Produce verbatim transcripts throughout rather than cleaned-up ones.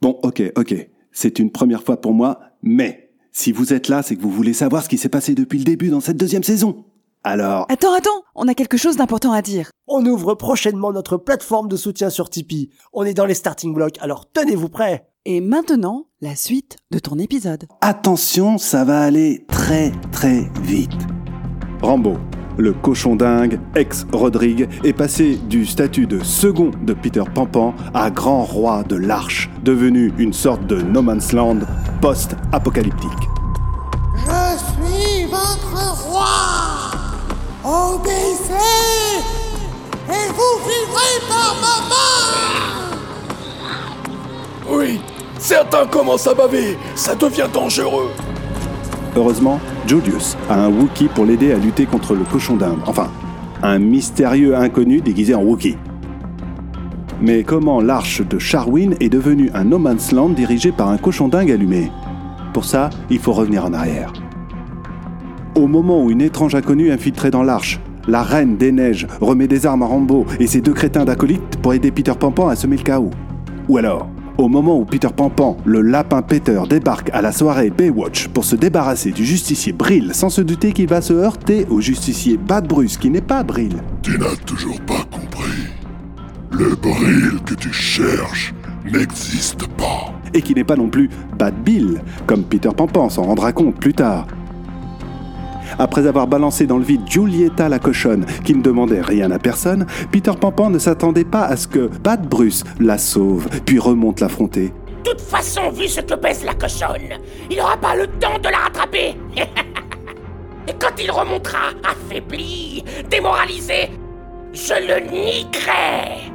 Bon, ok, ok. C'est une première fois pour moi, mais si vous êtes là, c'est que vous voulez savoir ce qui s'est passé depuis le début dans cette deuxième saison. Alors... Attends, attends, on a quelque chose d'important à dire. On ouvre prochainement notre plateforme de soutien sur Tipeee. On est dans les starting blocks, alors tenez-vous prêts. Et maintenant, la suite de ton épisode. Attention, ça va aller très très vite. Rambo, le cochon dingue, ex-Rodrigue, est passé du statut de second de Peter Pan à grand roi de l'Arche, devenu une sorte de no man's land post-apocalyptique. Je suis votre roi. Obéissez et vous vivrez par ma main. Oui, certains commencent à baver, ça devient dangereux. Heureusement, Julius a un Wookiee pour l'aider à lutter contre le cochon d'Inde. Enfin, un mystérieux inconnu déguisé en Wookiee. Mais comment l'arche de Sharwin est devenue un no man's land dirigé par un cochon dingue allumé ? Pour ça, il faut revenir en arrière. Au moment où une étrange inconnue infiltrée dans l'arche, la reine des neiges remet des armes à Rambo et ses deux crétins d'acolytes pour aider Peter Pan à semer le chaos. Ou alors, au moment où Peter Pan, le lapin péteur, débarque à la soirée Baywatch pour se débarrasser du justicier Brill sans se douter qu'il va se heurter au justicier Bad Bruce qui n'est pas Brill. Tu n'as toujours pas compris. Le Brill que tu cherches n'existe pas. Et qui n'est pas non plus Bad Bill, comme Peter Pan s'en rendra compte plus tard. Après avoir balancé dans le vide Giulietta la cochonne, qui ne demandait rien à personne, Peter Pan ne s'attendait pas à ce que Bad Bruce la sauve, puis remonte l'affronter. De toute façon, vu ce que pèse la cochonne, il n'aura pas le temps de la rattraper. Et quand il remontera, affaibli, démoralisé, je le niquerai.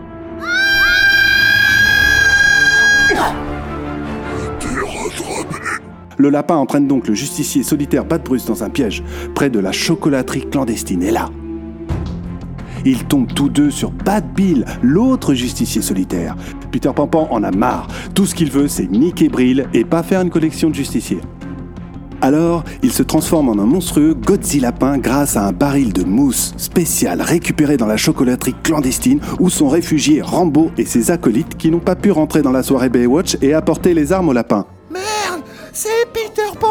T'es rattrapé. Le lapin entraîne donc le justicier solitaire Bad Bruce dans un piège, près de la chocolaterie clandestine. Et là, ils tombent tous deux sur Bad Bill, l'autre justicier solitaire. Peter Pan en a marre. Tout ce qu'il veut, c'est niquer Brill et pas faire une collection de justiciers. Alors, il se transforme en un monstrueux Godzilla lapin grâce à un baril de mousse spécial récupéré dans la chocolaterie clandestine où sont réfugiés Rambo et ses acolytes qui n'ont pas pu rentrer dans la soirée Baywatch et apporter les armes au lapin. Merde, c'est Peter Pan.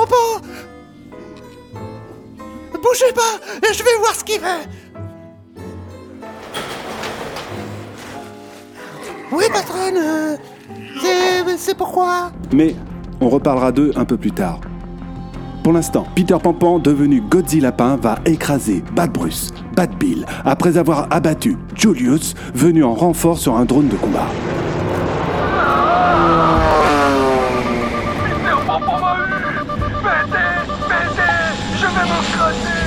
Bougez pas, je vais voir ce qu'il fait. Oui, patronne, euh, c'est, c'est pourquoi. Mais on reparlera d'eux un peu plus tard. Pour l'instant, Peter Pan, devenu Godzilla lapin, va écraser Bad Bruce, Bad Bill, après avoir abattu Julius, venu en renfort sur un drone de combat. Peter Pan m'a eu. Pétez, pétez, je vais m'écraser.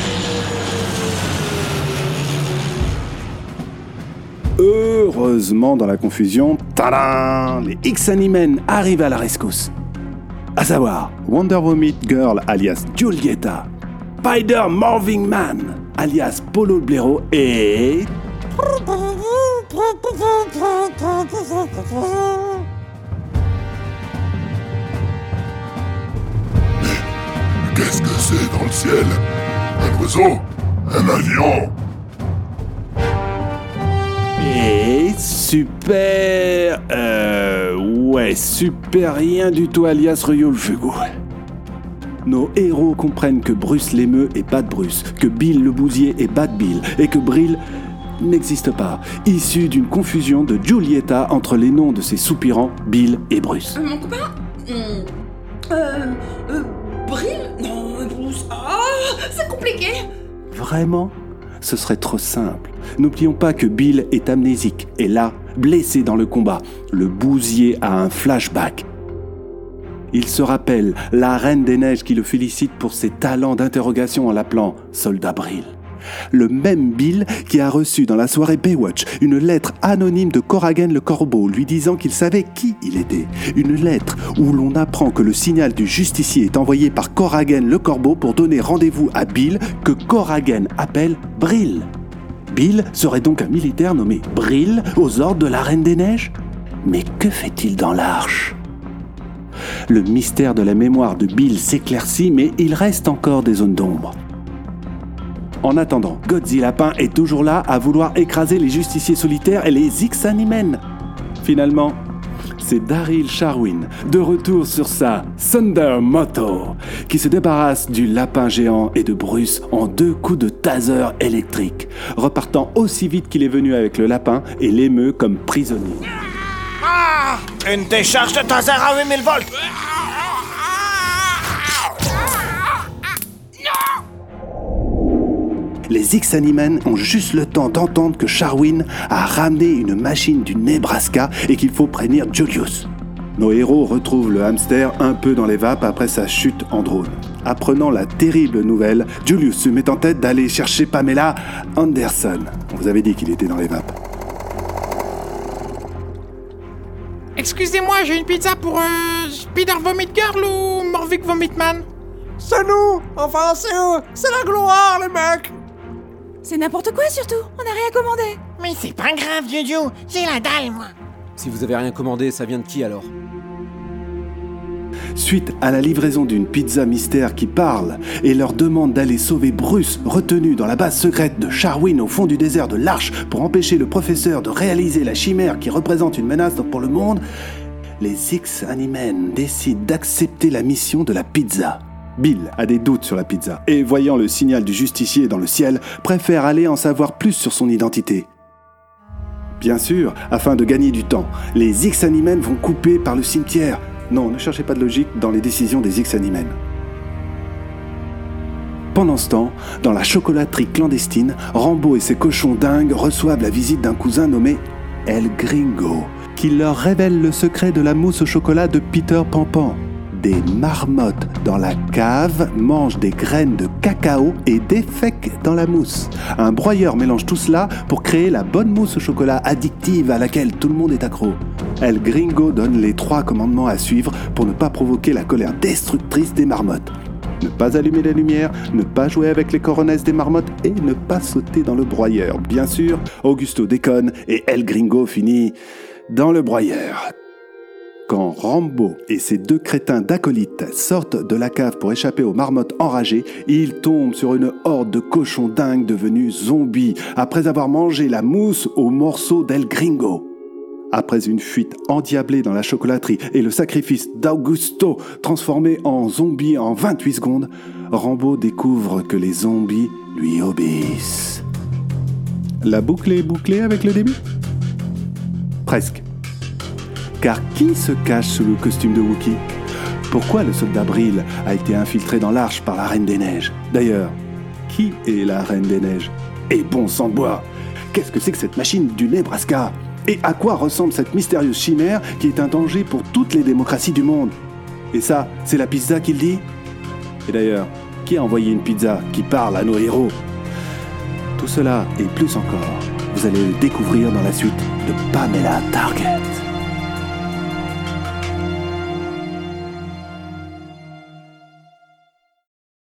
Heureusement, dans la confusion, tadam, les X-Animen arrivent à la rescousse. À savoir, Wonder Woman Girl alias Giulietta, Spider Morphing Man alias Polo le blaireau et... Qu'est-ce que c'est dans le ciel? Un oiseau? Un avion? Et super... Euh... Ouais, super rien du tout alias Ryo le Fugu. Nos héros comprennent que Bruce l'émeu est Bad Bruce, que Bill le bousier est Bad Bill, et que Brill n'existe pas, issu d'une confusion de Giulietta entre les noms de ses soupirants Bill et Bruce. Euh, mon copain euh... Euh... euh Brill Non, Bruce... Ah, c'est compliqué. Vraiment ? Ce serait trop simple. N'oublions pas que Bill est amnésique, et là, blessé dans le combat, le bousier a un flashback. Il se rappelle la Reine des Neiges qui le félicite pour ses talents d'interrogation en l'appelant Soldat Brill. Le même Bill qui a reçu dans la soirée Baywatch une lettre anonyme de Corrigan le Corbeau lui disant qu'il savait qui il était. Une lettre où l'on apprend que le signal du justicier est envoyé par Corrigan le Corbeau pour donner rendez-vous à Bill que Corrigan appelle Brill. Bill serait donc un militaire nommé Brill aux ordres de la Reine des Neiges ? Mais que fait-il dans l'arche ? Le mystère de la mémoire de Bill s'éclaircit, mais il reste encore des zones d'ombre. En attendant, Godzilla lapin est toujours là à vouloir écraser les justiciers solitaires et les X-Animen. Finalement, c'est Daryl Sharwin, de retour sur sa Thunder Moto, qui se débarrasse du lapin géant et de Bruce en deux coups de taser électrique, repartant aussi vite qu'il est venu avec le lapin et l'émeut comme prisonnier. Ah, une décharge de taser à huit mille volts. Les X-Animen ont juste le temps d'entendre que Sharwin a ramené une machine du Nebraska et qu'il faut prévenir Julius. Nos héros retrouvent le hamster un peu dans les vapes après sa chute en drone. Apprenant la terrible nouvelle, Julius se met en tête d'aller chercher Pamela Anderson. On vous avait dit qu'il était dans les vapes. Excusez-moi, j'ai une pizza pour euh, Spider Vomit Girl ou Morvic Vomitman? C'est nous! Enfin, c'est eux! C'est la gloire, les mecs! C'est n'importe quoi surtout, on n'a rien commandé. Mais c'est pas grave, Jojo, j'ai la dalle, moi. Si vous avez rien commandé, ça vient de qui alors? Suite à la livraison d'une pizza mystère qui parle et leur demande d'aller sauver Bruce, retenu dans la base secrète de Sharwin au fond du désert de l'Arche pour empêcher le professeur de réaliser la chimère qui représente une menace pour le monde, les X-Animen décident d'accepter la mission de la pizza. Bill a des doutes sur la pizza et, voyant le signal du justicier dans le ciel, préfère aller en savoir plus sur son identité. Bien sûr, afin de gagner du temps, les X-Animen vont couper par le cimetière. Non, ne cherchez pas de logique dans les décisions des X-Animen. Pendant ce temps, dans la chocolaterie clandestine, Rambo et ses cochons dingues reçoivent la visite d'un cousin nommé El Gringo, qui leur révèle le secret de la mousse au chocolat de Peter Pan-Pan. Des marmottes dans la cave mangent des graines de cacao et défèquent dans la mousse. Un broyeur mélange tout cela pour créer la bonne mousse au chocolat addictive à laquelle tout le monde est accro. El Gringo donne les trois commandements à suivre pour ne pas provoquer la colère destructrice des marmottes. Ne pas allumer la lumière, ne pas jouer avec les coronesses des marmottes et ne pas sauter dans le broyeur. Bien sûr, Augusto déconne et El Gringo finit dans le broyeur. Quand Rambo et ses deux crétins d'acolytes sortent de la cave pour échapper aux marmottes enragées, ils tombent sur une horde de cochons dingues devenus zombies après avoir mangé la mousse aux morceaux d'El Gringo. Après une fuite endiablée dans la chocolaterie et le sacrifice d'Augusto transformé en zombie en vingt-huit secondes, Rambo découvre que les zombies lui obéissent. La boucle est bouclée avec le début ? Presque. Car qui se cache sous le costume de Wookie ? Pourquoi le soldat Brill a été infiltré dans l'Arche par la Reine des Neiges ? D'ailleurs, qui est la Reine des Neiges ? Et bon sang de bois, qu'est-ce que c'est que cette machine du Nebraska ? Et à quoi ressemble cette mystérieuse chimère qui est un danger pour toutes les démocraties du monde ? Et ça, c'est la pizza qui le dit ? Et d'ailleurs, qui a envoyé une pizza qui parle à nos héros ? Tout cela et plus encore, vous allez le découvrir dans la suite de Pamela Target.